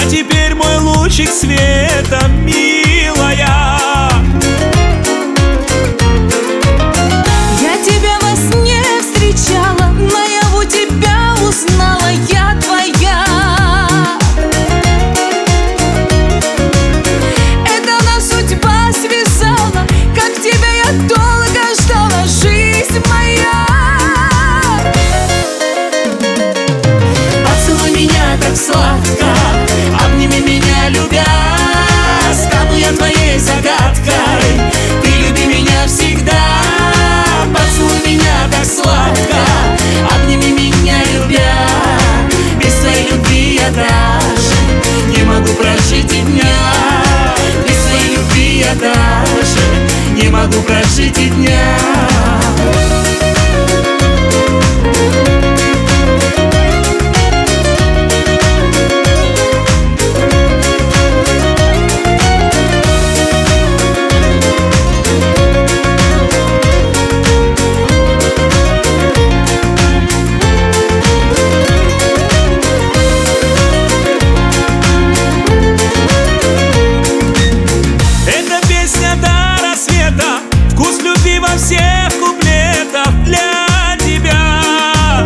А теперь мой лучик света, милая. Я тебя во сне встречала, наяву тебя узнала, я твоя. Это нас судьба связала, как тебя я долго ждала, жизнь моя. Поцелуй меня так сладко, обними меня, любя. Стану я твоей загадкой, ты люби меня всегда. Поцелуй меня так сладко, обними меня, любя. Без твоей любви я даже не могу прожить и дня. Без твоей любви я даже не могу прожить и дня. Вкус любви во всех куплетах для тебя.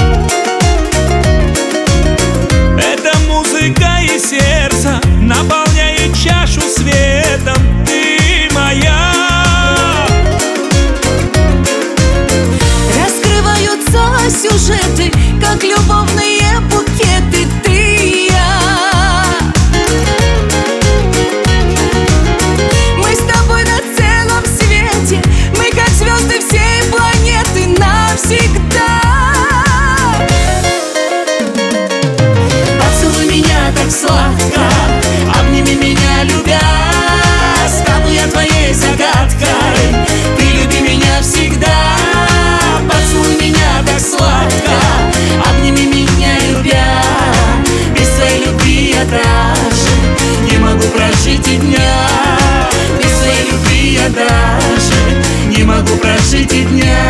Это музыка и сердце наполняет чашу светом. Ты моя. Раскрываются сюжеты, как любовные букеты. Ты и я. Мы как звезды всей планеты навсегда. Поцелуй меня так сладко, обними меня, любя. Стану я твоей загадкой, ты люби меня всегда. Поцелуй меня так сладко, обними меня, любя. Без твоей любви я даже не могу прожить и дня. Без твоей любви я даже не могу прожить и дня.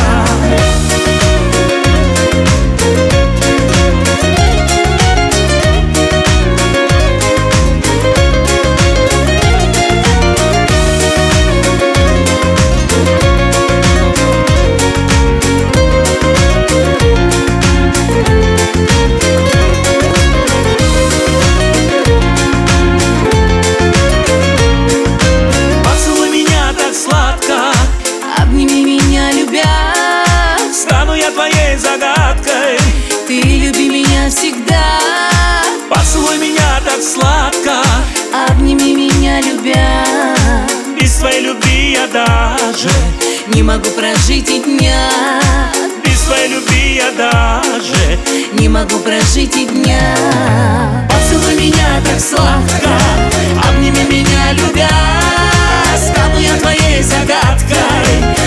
Твоей загадкой, ты люби меня всегда. поцелуй меня так сладко, обними меня, любя. Без твоей любви я даже не могу прожить и дня. Без твоей любви я даже не могу прожить и дня. Поцелуй меня так сладко, обними меня, любя. Стану я твоей загадкой,